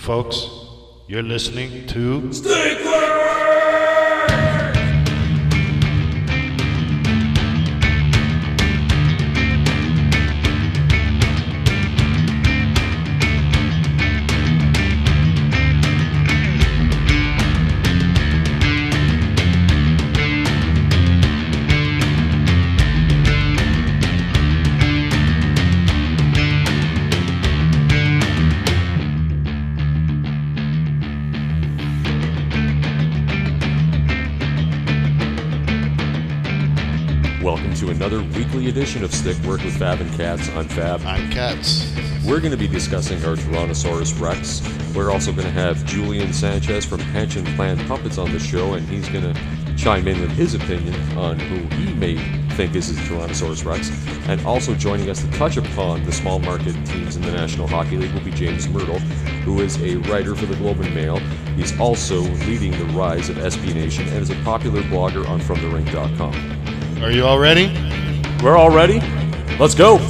folks. You're listening to Welcome to another weekly edition of Stick Work with Fab and Cats. I'm Fab. I'm Cats. We're going to be discussing our Tyrannosaurus Rex. We're also going to have Julian Sanchez from Pension Plan Puppets on the show, and he's going to chime in with his opinion on who he may think is his Tyrannosaurus Rex. And also joining us to touch upon the small market teams in the National Hockey League will be James Myrtle, who is a writer for the Globe and Mail. He's also leading the rise of SB Nation and is a popular blogger on FromTheRink.com. Are you all ready? We're all ready. Let's go.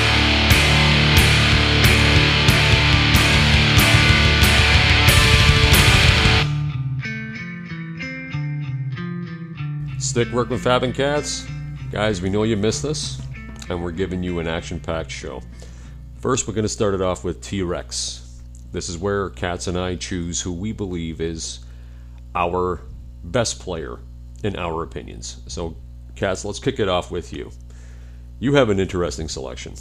Stick Work with Fab and Cats. Guys, we know you missed this, and we're giving you an action-packed show. First, we're going to start it off with T-Rex. This is where Cats and I choose who we believe is our best player in our opinions. So, Cats, let's kick it off with you. You have an interesting selection.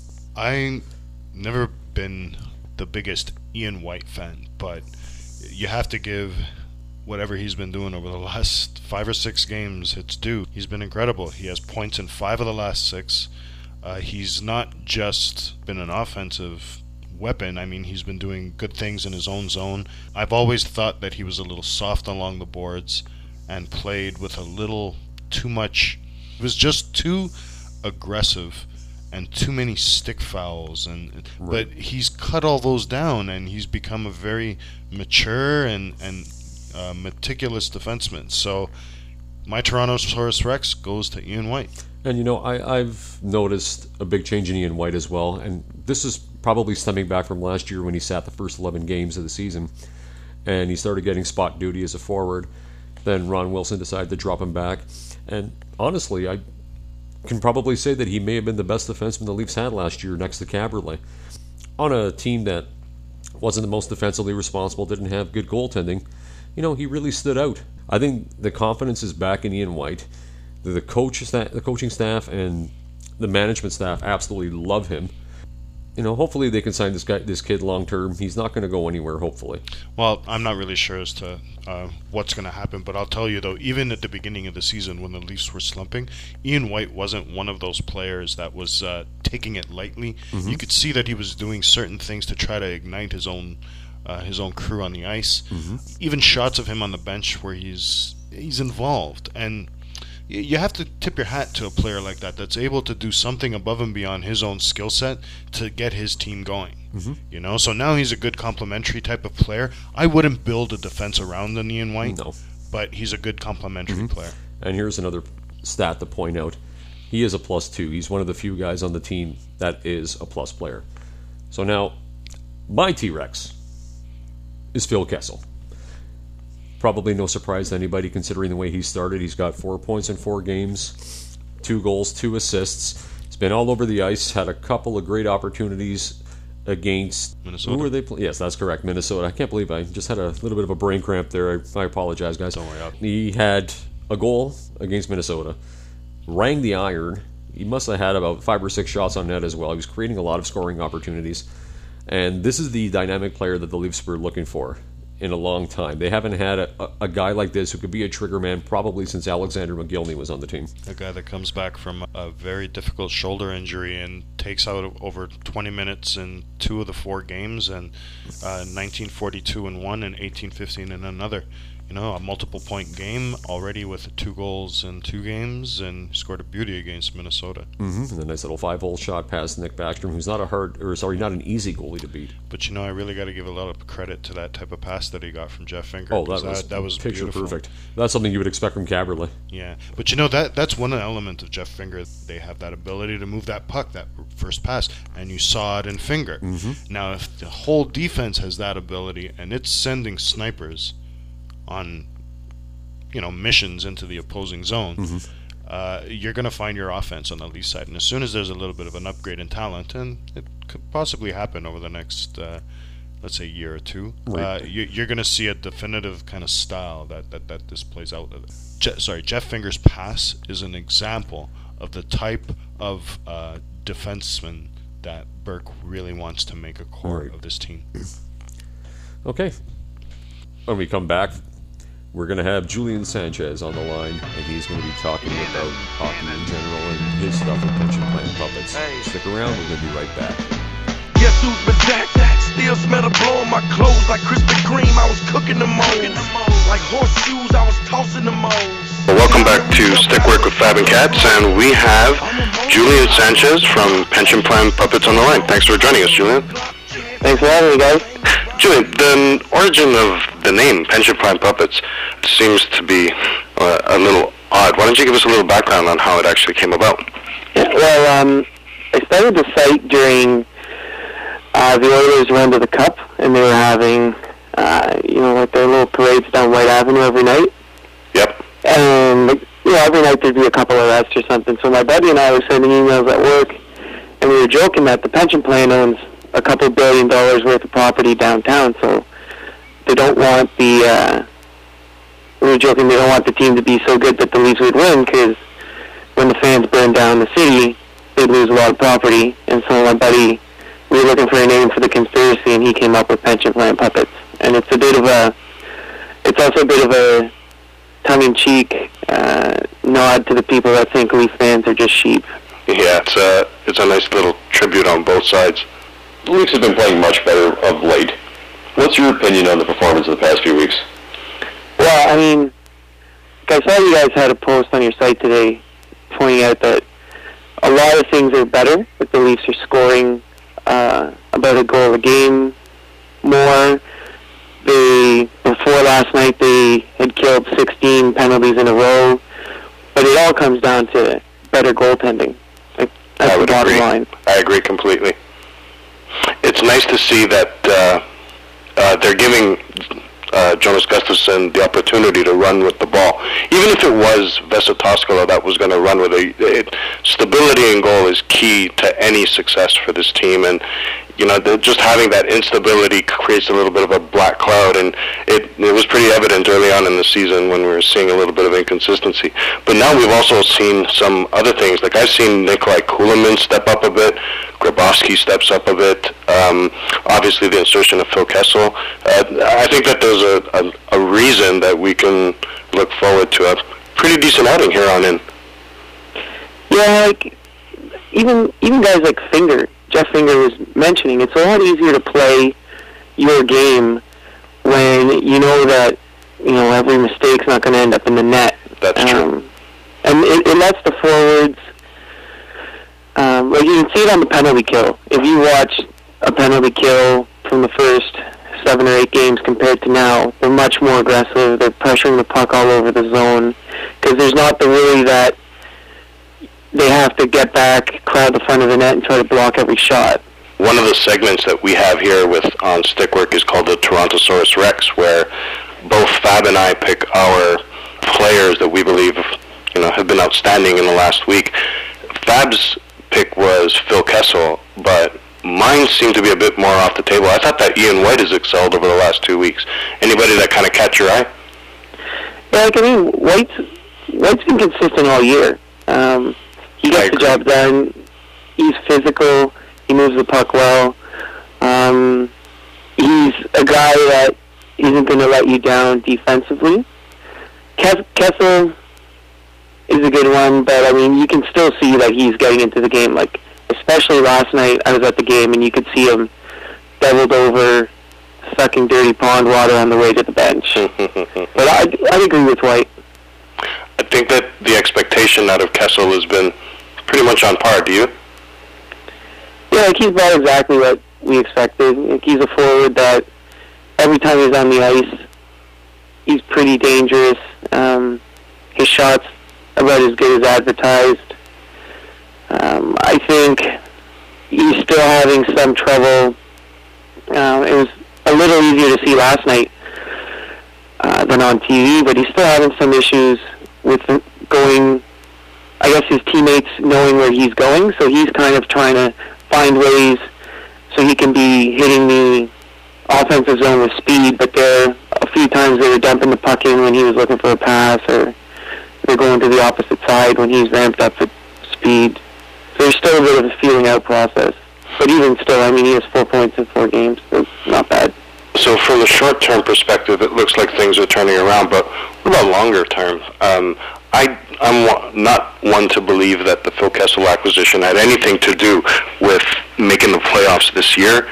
I've never been the biggest Ian White fan, but you have to give whatever he's been doing over the last 5 or 6 games its due. He's been incredible. He has points in 5 of the last 6. He's not just been an offensive weapon. I mean, he's been doing good things in his own zone. I've always thought that he was a little soft along the boards and played with a little too much. It was just too aggressive and too many stick fouls, and Right. but he's cut all those down, and he's become a very mature and meticulous defenseman. So my Tyrannosaurus Rex goes to Ian White. And you know, I've noticed a big change in Ian White as well, and this is probably stemming back from last year when he sat the first 11 games of the season, and he started getting spot duty as a forward. Then Ron Wilson decided to drop him back. And honestly, I can probably say that he may have been the best defenseman the Leafs had last year next to Caberlet. On a team that wasn't the most defensively responsible, didn't have good goaltending, you know, he really stood out. I think the confidence is back in Ian White. The coaching staff and the management staff absolutely love him. You know, hopefully they can sign this kid long term. He's not going to go anywhere, hopefully. Well, I'm not really sure as to what's going to happen, but I'll tell you, though, even at the beginning of the season when the Leafs were slumping, Ian White wasn't one of those players that was taking it lightly. Mm-hmm. You could see that he was doing certain things to try to ignite his own crew on the ice. Mm-hmm. Even shots of him on the bench where he's involved. And you have to tip your hat to a player like that that's able to do something above and beyond his own skill set to get his team going. Mm-hmm. You know, so now he's a good complementary type of player. I wouldn't build a defense around an Ian White, No. but he's a good complementary player. And here's another stat to point out. He is a +2. He's one of the few guys on the team that is a plus player. So now, my T-Rex is Phil Kessel. Probably no surprise to anybody considering the way he started. He's got 4 points in 4 games, 2 goals, 2 assists. He's been all over the ice, had a couple of great opportunities against Minnesota. Who were they playing? Yes, that's correct, Minnesota. I can't believe I just had a little bit of a brain cramp there. I apologize, guys. Don't worry. He had a goal against Minnesota, rang the iron. He must have had about 5 or 6 shots on net as well. He was creating a lot of scoring opportunities. And this is the dynamic player that the Leafs were looking for in a long time. They haven't had a guy like this who could be a trigger man probably since Alexander McGillney was on the team. A guy that comes back from a very difficult shoulder injury and takes out over 20 minutes in 2 of the 4 games, and 1942 in one and 18-15 in another. a multiple point game already with 2 goals in 2 games, and scored a beauty against Minnesota. And a nice little 5-hole shot past Nick Backstrom, who's not an easy goalie to beat. But I really got to give a lot of credit to that type of pass that he got from Jeff Finger. Oh, that was picture beautiful. Perfect. That's something you would expect from Caberlet. Yeah, but that's one element of Jeff Finger. They have that ability to move that puck, that first pass, and you saw it in Finger. Now, if the whole defense has that ability and it's sending snipers on missions into the opposing zone, you're going to find your offense on the Leafs side. And as soon as there's a little bit of an upgrade in talent, and it could possibly happen over the next let's say year or two, you're going to see a definitive kind of style that this plays out. Jeff Finger's pass is an example of the type of defenseman that Burke really wants to make a core of this team. Okay. When we come back, we're going to have Julian Sanchez on the line, and he's going to be talking about hockey in general and his stuff with Pension Plan Puppets. Stick around, we're going to be right back. Guess who's been back? Still smell the blow on my clothes like Krispy Kreme. I was cooking the moles. Like horseshoes, I was tossing the moles. Well, welcome back to Stickwork with Fab and Cats, and we have Julian Sanchez from Pension Plan Puppets on the line. Thanks for joining us, Julian. Thanks for having me, guys. Julian, the origin of the name Pension Plan Puppets seems to be a little odd. Why don't you give us a little background on how it actually came about? Yeah, well, I started the site during the Oilers' run to the Cup, and they were having, like their little parades down White Avenue every night. Yep. And, every night there'd be a couple of arrests or something. So my buddy and I were sending emails at work, and we were joking that the pension plan owns a couple $1 billion worth of property downtown, so they don't want we were joking they don't want the team to be so good that the Leafs would win, because when the fans burn down the city, they'd lose a lot of property. And so my buddy, we were looking for a name for the conspiracy, and he came up with Pension Plan Puppets. And it's also a bit of a tongue-in-cheek nod to the people that think Leaf fans are just sheep. Yeah, it's a nice little tribute on both sides. The Leafs have been playing much better of late. What's your opinion on the performance of the past few weeks? Well, I mean, I saw you guys had a post on your site today pointing out that a lot of things are better, that the Leafs are scoring about a goal a game more. Before last night, they had killed 16 penalties in a row, but it all comes down to better goaltending. That's the bottom line. I agree completely. It's nice to see that they're giving Jonas Gustafsson the opportunity to run with the ball. Even if it was Vesa Toskala that was going to run with it, stability in goal is key to any success for this team. And just having that instability creates a little bit of a black cloud, and it was pretty evident early on in the season when we were seeing a little bit of inconsistency. But now we've also seen some other things. Like I've seen Nikolai Kulemin step up a bit, Grabowski steps up a bit, obviously the insertion of Phil Kessel. I think that there's a reason that we can look forward to a pretty decent outing here on in. Yeah, like even guys like Jeff Finger was mentioning, it's a lot easier to play your game when you know that every mistake's not going to end up in the net. That's true. And it lets the forwards, like you can see it on the penalty kill. If you watch a penalty kill from the first 7 or 8 games compared to now, they're much more aggressive. They're pressuring the puck all over the zone, because there's not the worry that they have to get back, crowd the front of the net, and try to block every shot. One of the segments that we have here on Stickwork is called the Torontosaurus Rex, where both Fab and I pick our players that we believe have been outstanding in the last week. Fab's pick was Phil Kessel, but mine seemed to be a bit more off the table. I thought that Ian White has excelled over the last 2 weeks. Anybody that kind of catch your eye? Yeah, White's been consistent all year. He gets the job done. He's physical. He moves the puck well. He's a guy that isn't going to let you down defensively. Kessel is a good one, but I mean, you can still see that he's getting into the game. Like, especially last night, I was at the game, and you could see him doubled over, sucking dirty pond water on the way to the bench. But I'd agree with White. I think that the expectation out of Kessel has been pretty much on par. Do you? Yeah, like he's about exactly what we expected. Like he's a forward that every time he's on the ice, he's pretty dangerous. His shot's about as good as advertised. I think he's still having some trouble. It was a little easier to see last night than on TV, but he's still having some issues with going, I guess, his teammates knowing where he's going, so he's kind of trying to find ways so he can be hitting the offensive zone with speed, but there a few times they were dumping the puck in when he was looking for a pass, or they're going to the opposite side when he's ramped up at speed. So there's still a bit of a feeling out process. But even still, I mean, he has 4 points in 4 games. That's not bad. So from the short-term perspective, it looks like things are turning around, but what about longer term? I'm not one to believe that the Phil Kessel acquisition had anything to do with making the playoffs this year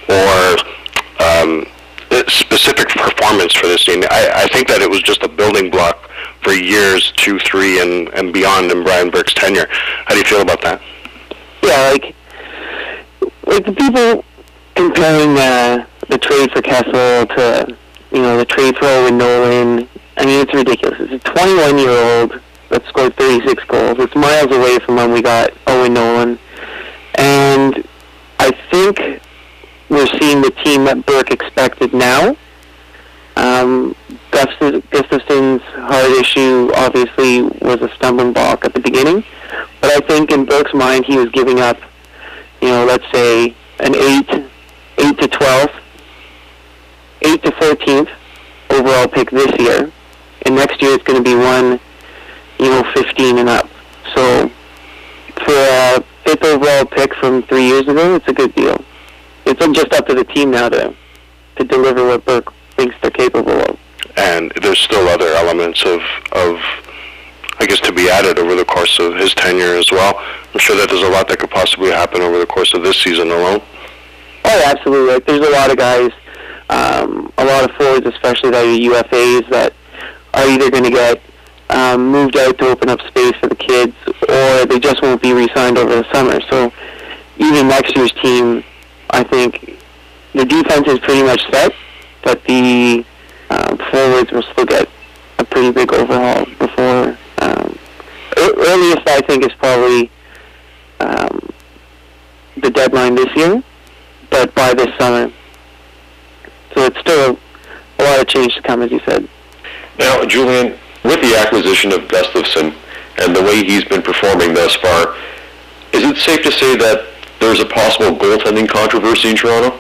or specific performance for this team. I think that it was just a building block for years 2, 3, and beyond in Brian Burke's tenure. How do you feel about that? Yeah, like the people comparing the trade for Kessel to, the trade for Owen Nolan, I mean, it's ridiculous. It's a 21-year-old that scored 36 goals. It's miles away from when we got Owen Nolan. And I think we're seeing the team that Burke expected now. Gustafson's heart issue obviously was a stumbling block at the beginning. But I think in Burke's mind he was giving up, let's say an 8 to 12th, 8 to 14th overall pick this year. And next year it's going to be 15 and up. So for a 5th overall pick from 3 years ago, it's a good deal. It's just up to the team now to deliver what Burke thinks they're capable of. And there's still other elements of I guess, to be added over the course of his tenure as well. I'm sure that there's a lot that could possibly happen over the course of this season alone. Oh, absolutely. Like, there's a lot of guys, a lot of forwards, especially that are UFAs, that are either going to get moved out to open up space for the kids, or they just won't be re-signed over the summer. So even next year's team, I think the defense is pretty much set, but the forwards will still get a pretty big overhaul before. Earliest, I think, is probably the deadline this year, but by this summer. So it's still a lot of change to come, as you said. Now, Julian, with the acquisition of Gustafson and the way he's been performing thus far, is it safe to say that there's a possible goaltending controversy in Toronto?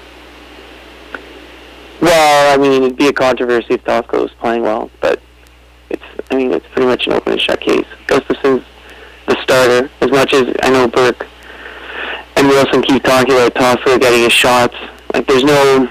Well, I mean, it'd be a controversy if Tosco was playing well, but it's pretty much an open and shut case. Gustafson's the starter. As much as I know Burke and Wilson keep talking about Tosco getting his shots, like there's no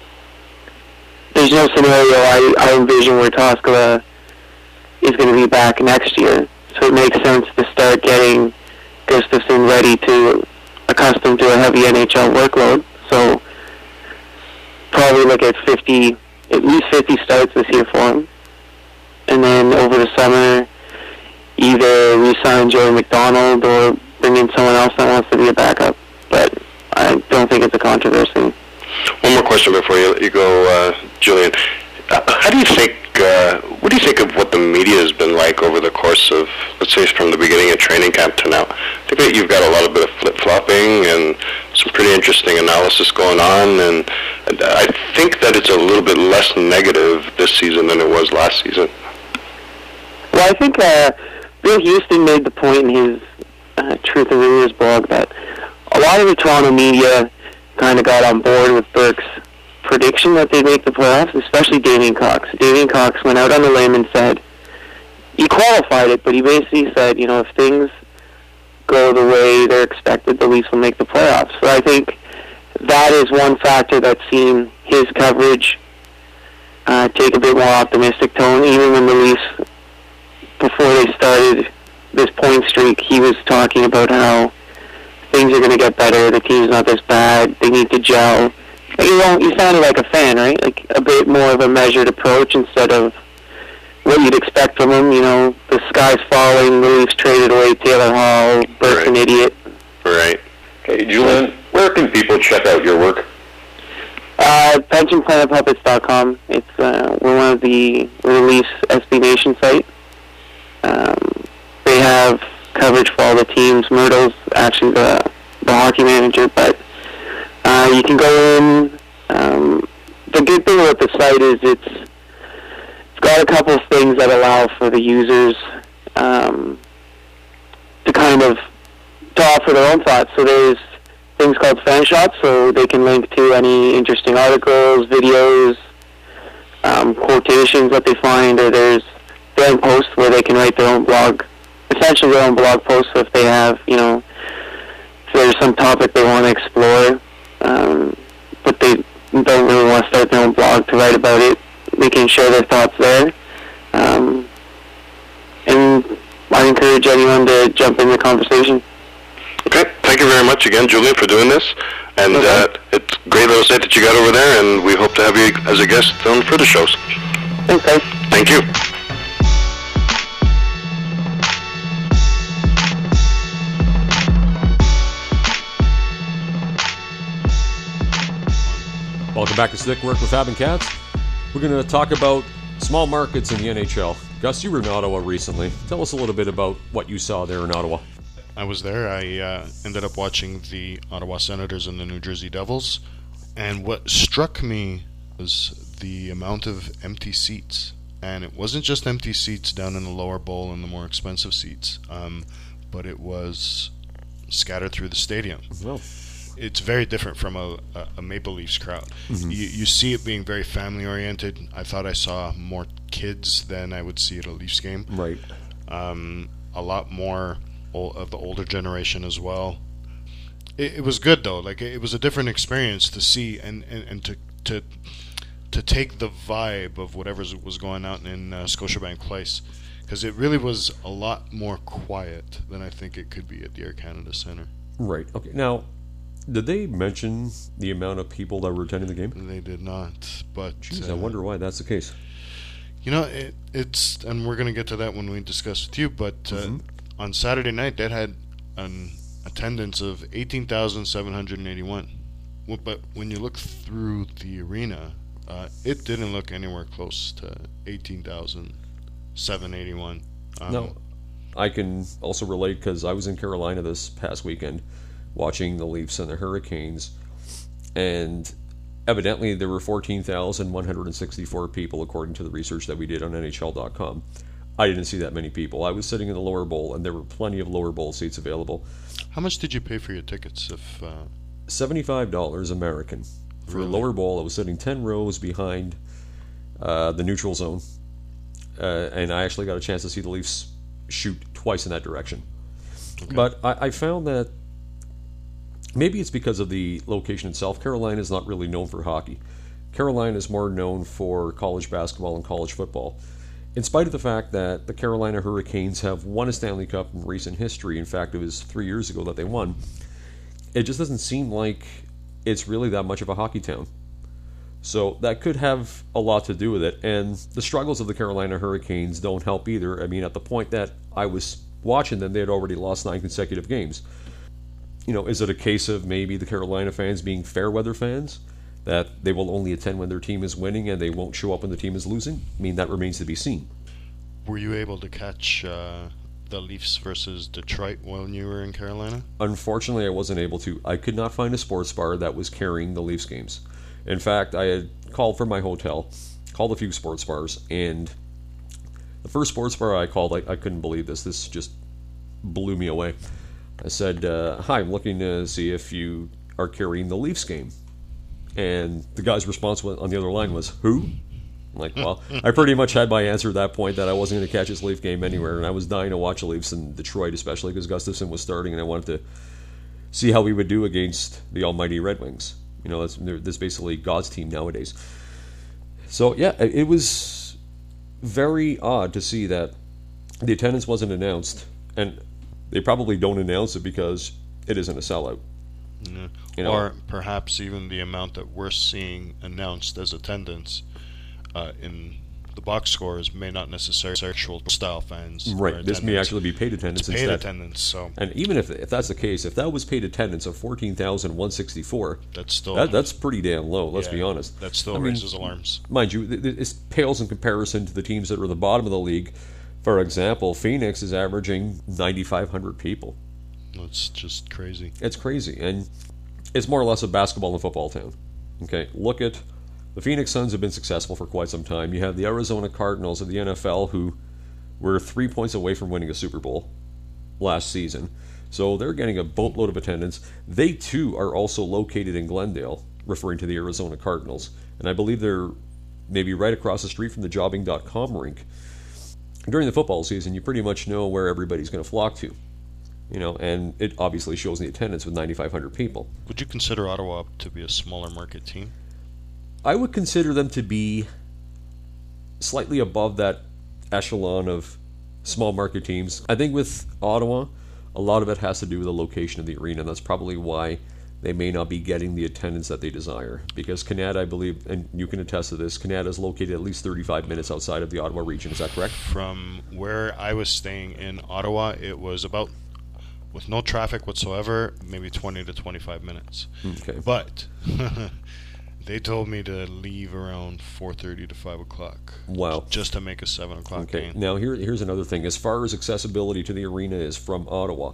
scenario I envision where Tosco is going to be back next year. So it makes sense to start getting Gustafson ready to accustomed to a heavy NHL workload. So probably look at at least 50 starts this year for him. And then over the summer, either re-sign Joey McDonald or bring in someone else that wants to be a backup. But I don't think it's a controversy. One more question before you go, Julian. How do you think, what do you think of what the media has been like over the course of, let's say, from the beginning of training camp to now? I think that you've got a lot of bit of flip-flopping and some pretty interesting analysis going on, and I think that it's a little bit less negative this season than it was last season. Well, I think Bill Houston made the point in his Truth and Rumors blog that a lot of the Toronto media kind of got on board with Burke's prediction that they'd make the playoffs, especially Damien Cox. Damien Cox went out on the limb and said, he qualified it, but he basically said, if things go the way they're expected, the Leafs will make the playoffs. So I think that is one factor that's seen his coverage take a bit more optimistic tone. Even when the Leafs, before they started this point streak, he was talking about how things are going to get better, the team's not this bad, they need to gel. You sounded like a fan, right? Like a bit more of a measured approach instead of what you'd expect from him. You know, the sky's falling, the Leafs traded away Taylor Hall, Burke's an idiot. Right. Okay, Julian, where can people check out your work? PensionPlanetPuppets.com. It's we're one of the Leafs SB Nation site. They have coverage for all the teams. Myrtle's actually the hockey manager, but you can go in. The good thing about the site is it's got a couple of things that allow for the users to kind of to offer their own thoughts. So there's things called fan shots, so they can link to any interesting articles, videos, quotations that they find, or there's fan posts where they can write their own blog, essentially their own blog posts. So if they have, you know, if there's some topic they want to explore, but they don't really want to start their own blog to write about it, they can share their thoughts there. And I encourage anyone to jump in the conversation. Okay, thank you very much again, Julian, for doing this. And it's great little site that you got over there, and we hope to have you as a guest on further shows. Thanks, guys. Thank you. Welcome back to Stick Work with Fab and Cats. We're going to talk about small markets in the NHL. Gus, you were in Ottawa recently. Tell us a little bit about what you saw there in Ottawa. I was there. I ended up watching the Ottawa Senators and the New Jersey Devils. And what struck me was the amount of empty seats. And it wasn't just empty seats down in the lower bowl and the more expensive seats, but it was scattered through the stadium. Well, it's very different from a Maple Leafs crowd. Mm-hmm. You see it being very family-oriented. I thought I saw more kids than I would see at a Leafs game. right. A lot more of the older generation as well. It was good though. Like it was a different experience to see and to take the vibe of whatever was going on in Scotiabank Place, because it really was a lot more quiet than I think it could be at the Air Canada Centre. Right. Okay. Now, did they mention the amount of people that were attending the game? They did not, but Jeez, I wonder why that's the case. You know, it's, and we're going to get to that when we discuss with you, but on Saturday night, that had an attendance of 18,781. Well, but when you look through the arena, it didn't look anywhere close to 18,781. No, I can also relate because I was in Carolina this past weekend watching the Leafs and the Hurricanes, and evidently there were 14,164 people according to the research that we did on NHL.com. I didn't see that many people. I was sitting in the lower bowl, and there were plenty of lower bowl seats available. How much did you pay for your tickets? If $75 American. For Really? a lower bowl, I was sitting 10 rows behind the neutral zone, and I actually got a chance to see the Leafs shoot twice in that direction. Okay. But I found that maybe it's because of the location itself. Carolina is not really known for hockey. Carolina is more known for college basketball and college football. In spite of the fact that the Carolina Hurricanes have won a Stanley Cup in recent history, in fact it was 3 years ago that they won, it just doesn't seem like it's really that much of a hockey town. So that could have a lot to do with it. And the struggles of the Carolina Hurricanes don't help either. I mean, at the point that I was watching them, they had already lost 9 consecutive games. You know, is it a case of maybe the Carolina fans being fair weather fans? That they will only attend when their team is winning and they won't show up when the team is losing? I mean, that remains to be seen. were you able to catch the Leafs versus Detroit when you were in Carolina? Unfortunately, I wasn't able to. I could not find a sports bar that was carrying the Leafs games. In fact, I had called from my hotel, called a few sports bars, and the first sports bar I called, I couldn't believe this. This just blew me away. I said, hi, I'm looking to see if you are carrying the Leafs game. And the guy's response on the other line was, who? I'm like, well, I pretty much had my answer at that point that I wasn't going to catch this Leaf game anywhere, and I was dying to watch the Leafs in Detroit, especially because Gustafsson was starting, and I wanted to see how we would do against the almighty Red Wings. You know, that's basically God's team nowadays. So, yeah, it was very odd to see that the attendance wasn't announced, and they probably don't announce it because it isn't a sellout. Yeah. You know, or perhaps even the amount that we're seeing announced as attendance in the box scores may not necessarily be actual style fans. right. This may actually be paid attendance It's paid instead. attendance, so And even if that's the case, if that was paid attendance of 14,164, that's still that's pretty damn low. Let's be honest. That still I mean, raises alarms. Mind you, it pales in comparison to the teams that are at the bottom of the league. For example, Phoenix is averaging 9,500 people. It's just crazy. It's crazy, and it's more or less a basketball and football town. Okay, look at the Phoenix Suns have been successful for quite some time. You have the Arizona Cardinals of the NFL who were 3 points away from winning a Super Bowl last season. So they're getting a boatload of attendance. They too are also located in Glendale, referring to the Arizona Cardinals. And I believe they're maybe right across the street from the jobbing.com rink. During the football season, you pretty much know where everybody's going to flock to. You know, and it obviously shows in the attendance with 9,500 people. Would you consider Ottawa to be a smaller market team? I would consider them to be slightly above that echelon of small market teams. I think with Ottawa, a lot of it has to do with the location of the arena. That's probably why they may not be getting the attendance that they desire. Because Canada, I believe, and you can attest to this, Canada is located at least 35 minutes outside of the Ottawa region. Is that correct? From where I was staying in Ottawa, it was about, with no traffic whatsoever, maybe 20 to 25 minutes. Okay. But they told me to leave around 4:30 to 5 o'clock. Wow. Just to make a 7 o'clock Okay. game. Now here's another thing. As far as accessibility to the arena is from Ottawa,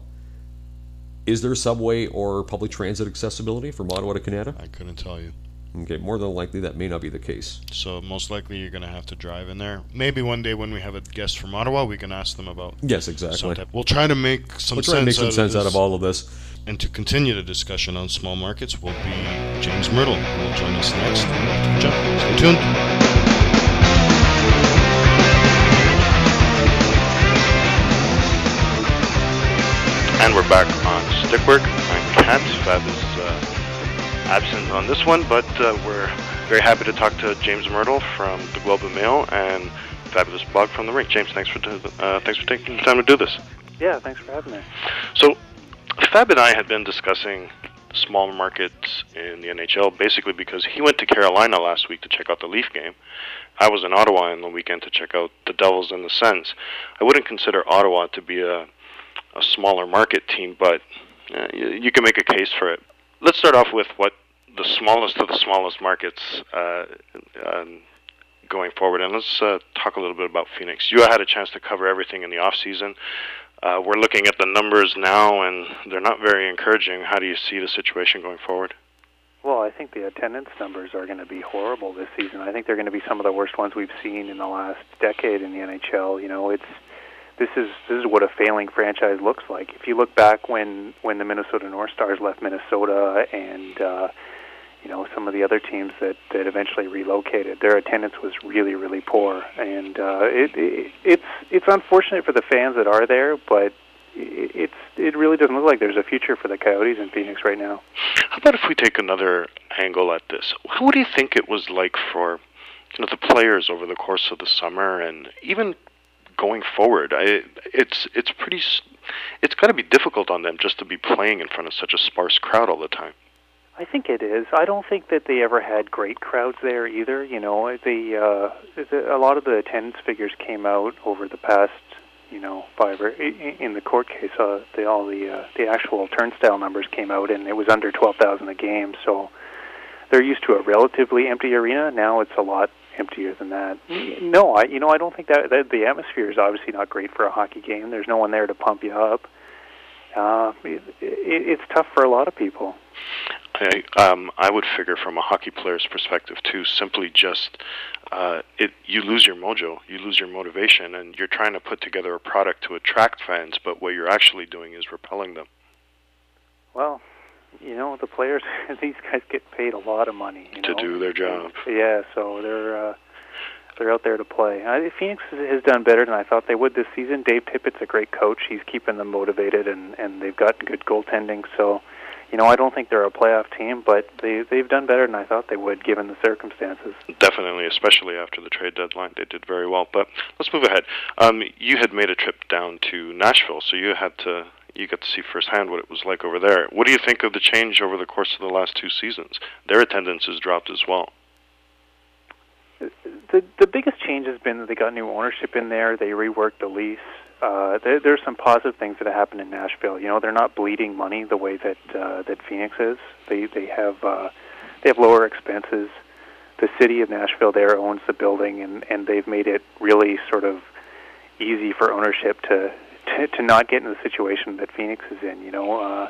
is there subway or public transit accessibility from Ottawa to Canada? I couldn't tell you. Okay, more than likely that may not be the case. So most likely you're going to have to drive in there. Maybe one day when we have a guest from Ottawa, we can ask them about Yes, exactly. some type. We'll try to make some We'll try to make some sense out of all of this. And to continue the discussion on small markets will be James Myrtle, who will join us next. Stay tuned. And we're back on Stickwork. I'm Kat. Fab is absent on this one, but we're very happy to talk to James Myrtle from the Globe and Mail and Fabulous Blog from the Rink. James, thanks for taking the time to do this. Yeah, thanks for having me. So, Fab and I had been discussing small markets in the NHL basically because he went to Carolina last week to check out the Leaf game. I was in Ottawa on the weekend to check out the Devils and the Sens. I wouldn't consider Ottawa to be a smaller market team, but you can make a case for it. Let's start off with what the smallest of the smallest markets going forward, and let's talk a little bit about Phoenix. You had a chance to cover everything in the off season. We're looking at the numbers now, and they're not very encouraging. How do you see the situation going forward? Well, I think the attendance numbers are going to be horrible this season. I think they're going to be some of the worst ones we've seen in the last decade in the NHL. You know, this is what a failing franchise looks like. If you look back when the Minnesota North Stars left Minnesota and some of the other teams that eventually relocated, their attendance was really, really poor, and it's unfortunate for the fans that are there, but it really doesn't look like there's a future for the Coyotes in Phoenix right now. How about if we take another angle at this? What do you think it was like for the players over the course of the summer and even going forward? It's got to be difficult on them just to be playing in front of such a sparse crowd all the time. I think it is. I don't think that they ever had great crowds there either. You know, a lot of the attendance figures came out over the past, in the court case. The actual turnstile numbers came out, and it was under 12,000 a game. So they're used to a relatively empty arena. Now it's a lot emptier than that. No, I don't think that the atmosphere is obviously not great for a hockey game. There's no one there to pump you up. It's tough for a lot of people. I would figure from a hockey player's perspective too, simply just you lose your mojo, you lose your motivation, and you're trying to put together a product to attract fans, but what you're actually doing is repelling them. Well, the players, these guys get paid a lot of money to do their job. Yeah, so they're out there to play. Phoenix has done better than I thought they would this season. Dave Tippett's a great coach. He's keeping them motivated, and they've got good goaltending. So, I don't think they're a playoff team, but they've done better than I thought they would, given the circumstances. Definitely, especially after the trade deadline, they did very well. But let's move ahead. You had made a trip down to Nashville, so you had to you got to see firsthand what it was like over there. What do you think of the change over the course of the last 2 seasons? Their attendance has dropped as well. The biggest change has been that they got new ownership in there. They reworked the lease. There's some positive things that have happened in Nashville. You know, they're not bleeding money the way that Phoenix is. They have lower expenses. The city of Nashville there owns the building, and they've made it really sort of easy for ownership to not get in the situation that Phoenix is in. You know,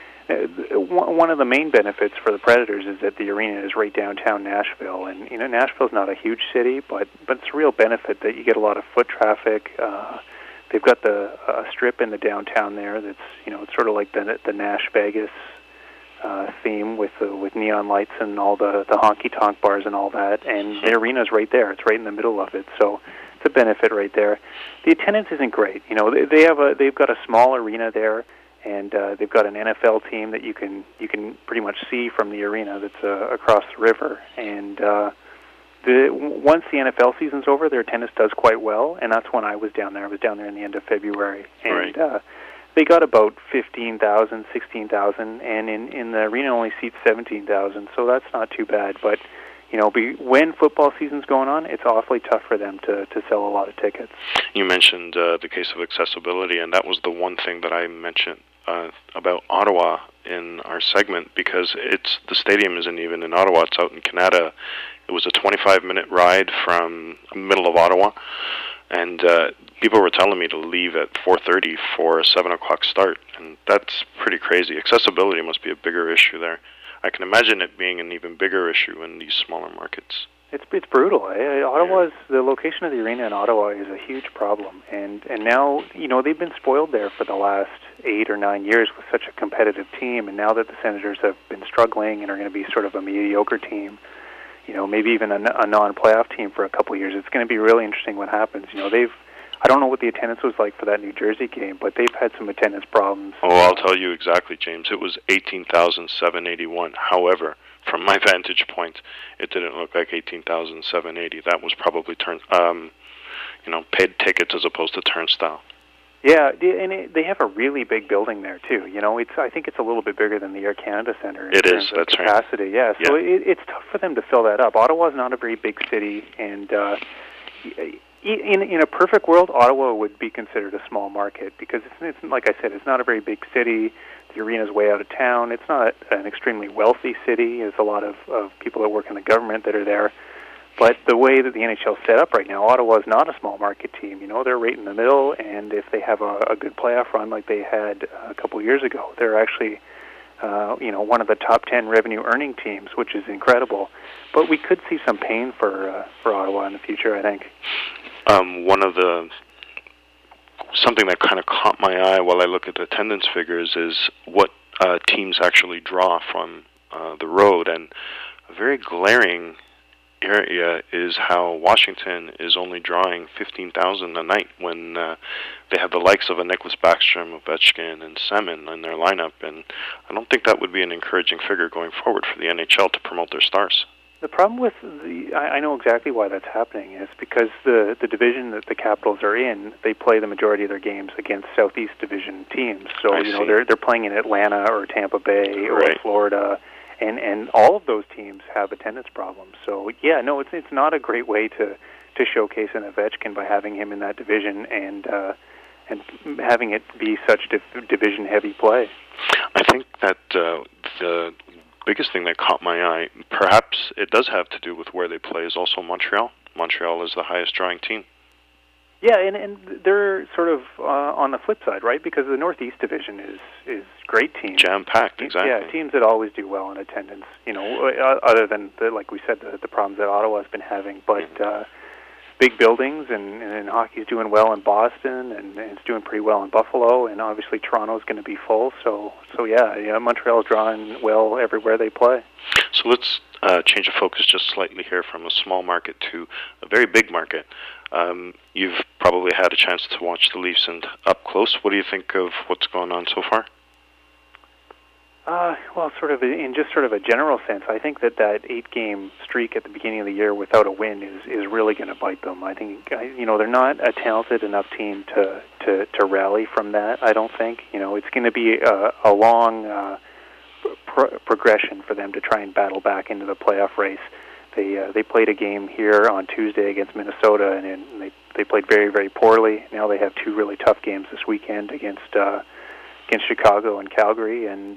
one of the main benefits for the Predators is that the arena is right downtown Nashville, and you know, Nashville's not a huge city, but it's a real benefit that you get a lot of foot traffic. They've got the strip in the downtown there. That's, you know, it's sort of like the Nash Vegas theme with neon lights and all the honky tonk bars and all that. And the arena's right there. It's right in the middle of it. So it's a benefit right there. The attendance isn't great. You know, they've got a small arena there, and they've got an NFL team that you can pretty much see from the arena that's across the river. And once the NFL season's over, their attendance does quite well, and that's when I was down there. I was down there in the end of February, and they got about 15,000, 16,000, and in the arena only seats 17,000, so that's not too bad. But you know, when football season's going on, it's awfully tough for them to sell a lot of tickets. You mentioned the case of accessibility, and that was the one thing that I mentioned about Ottawa in our segment, because the stadium isn't even in Ottawa, it's out in Canada. It was a 25-minute ride from the middle of Ottawa, and people were telling me to leave at 4:30 for a 7 o'clock start, and that's pretty crazy. Accessibility must be a bigger issue there. I can imagine it being an even bigger issue in these smaller markets. It's brutal. The location of the arena in Ottawa is a huge problem, and now, you know, they've been spoiled there for the last 8 or 9 years with such a competitive team, and now that the Senators have been struggling and are going to be sort of a mediocre team, you know, maybe even a non-playoff team for a couple of years, it's going to be really interesting what happens. You know, I don't know what the attendance was like for that New Jersey game, but they've had some attendance problems. Oh, I'll tell you exactly, James. It was 18,781. However, from my vantage point, it didn't look like 18,780. That was probably paid tickets as opposed to turnstile. Yeah, and they have a really big building there too. You know, I think it's a little bit bigger than the Air Canada Centre in terms of capacity. Right. Yeah, so it's tough for them to fill that up. Ottawa's not a very big city, and in a perfect world, Ottawa would be considered a small market because it's like I said, it's not a very big city. The arena's way out of town. It's not an extremely wealthy city. There's a lot of people that work in the government that are there. But the way that the NHL is set up right now, Ottawa's not a small market team. You know, they're right in the middle, and if they have a good playoff run like they had a couple of years ago, they're actually one of the top 10 revenue earning teams, which is incredible. But we could see some pain for Ottawa in the future, I think. Something that kind of caught my eye while I look at the attendance figures is what teams actually draw from the road, and a very glaring area is how Washington is only drawing 15,000 a night when they have the likes of a Nicholas Backstrom, Ovechkin, and Semin in their lineup, and I don't think that would be an encouraging figure going forward for the NHL to promote their stars. The problem with I know exactly why that's happening is because the division that the Capitals are in, they play the majority of their games against Southeast Division teams. So they're playing in Atlanta or Tampa Bay or Florida, and all of those teams have attendance problems. So yeah, no, it's not a great way to showcase an Ovechkin by having him in that division and having it be such division heavy play. I think that the biggest thing that caught my eye, perhaps it does have to do with where they play, is also Montreal. Montreal is the highest drawing team. Yeah, and they're sort of on the flip side, right? Because the Northeast Division is great teams. Jam-packed, exactly. Yeah, teams that always do well in attendance, you know, other than, like we said, the problems that Ottawa's been having. But big buildings, and hockey's doing well in Boston, and it's doing pretty well in Buffalo, and obviously Toronto's going to be full. So yeah, Montreal's drawing well everywhere they play. So let's change the focus just slightly here from a small market to a very big market. You've probably had a chance to watch the Leafs and up close. What do you think of what's going on so far? Well, sort of in just sort of a general sense, I think that 8-game streak at the beginning of the year without a win is really going to bite them. I think they're not a talented enough team to rally from that. I don't think it's going to be a long progression for them to try and battle back into the playoff race. They played a game here on Tuesday against Minnesota, and they played very, very poorly. Now they have 2 really tough games this weekend against Chicago and Calgary, and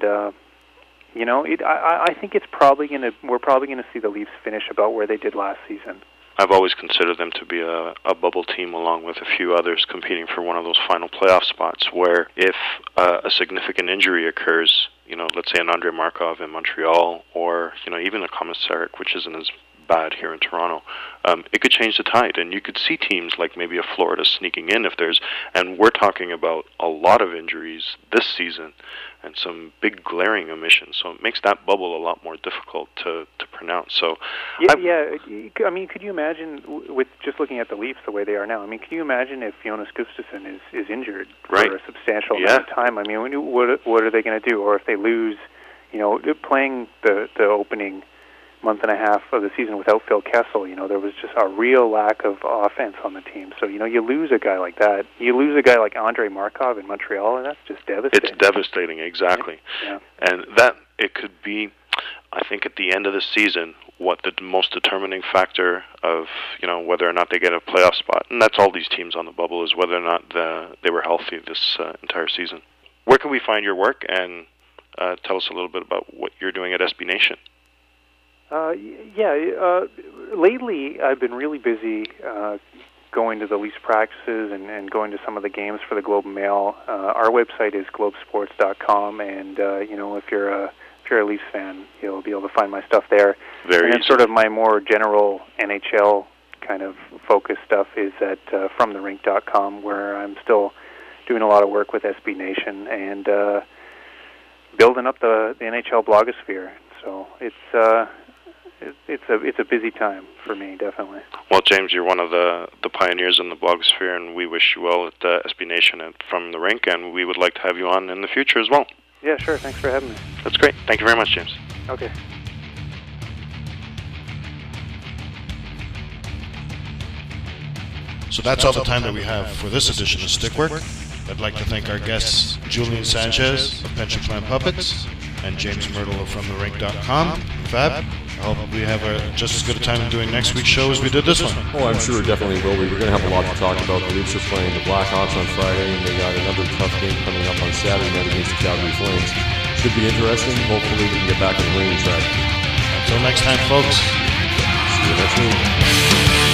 I think we're probably gonna see the Leafs finish about where they did last season. I've always considered them to be a bubble team along with a few others competing for one of those final playoff spots where if a significant injury occurs, let's say an Andrei Markov in Montreal or, even a Komisarek, which isn't as bad here in Toronto, it could change the tide, and you could see teams like maybe a Florida sneaking in and we're talking about a lot of injuries this season and some big glaring omissions, so it makes that bubble a lot more difficult to pronounce. So, I mean, could you imagine, with just looking at the Leafs the way they are now, I mean, can you imagine if Jonas Gustafsson is injured for a substantial amount of time? I mean, what are they going to do? Or if they lose, playing the opening month and a half of the season without Phil Kessel, there was just a real lack of offense on the team. So, you lose a guy like that. You lose a guy like Andrei Markov in Montreal, and that's just devastating. It's devastating, exactly. Yeah. And that, it could be, I think, at the end of the season, what the most determining factor of, whether or not they get a playoff spot, and that's all these teams on the bubble, is whether or not they were healthy this entire season. Where can we find your work, and tell us a little bit about what you're doing at SB Nation? Lately I've been really busy going to the Leafs practices and going to some of the games for the Globe and Mail. Our website is globesports.com, and if you're a Leafs fan, you'll be able to find my stuff there. Very and then sort of my more general NHL kind of focused stuff is at fromtherink.com, where I'm still doing a lot of work with SB Nation and building up the NHL blogosphere. So it's a busy time for me, definitely. Well, James, you're one of the pioneers in the blogosphere, and we wish you well at SB Nation and From the Rink, and we would like to have you on in the future as well. Yeah, sure. Thanks for having me. That's great. Thank you very much, James. Okay. So that's all the time that we have for this edition of Stickwork. I'd like to thank our guests, Julian Sanchez of Pension Plan Puppets and James Myrtle of FromTheRink.com. Fab, I hope we have just as good a time doing next week's show as we did this one. Oh, I'm sure it definitely will. We're going to have a lot to talk about. The Leafs are playing the Blackhawks on Friday, and they got another tough game coming up on Saturday night against the Calgary Flames. Should be interesting. Hopefully we can get back on the winning track. Until next time, folks. See you next week.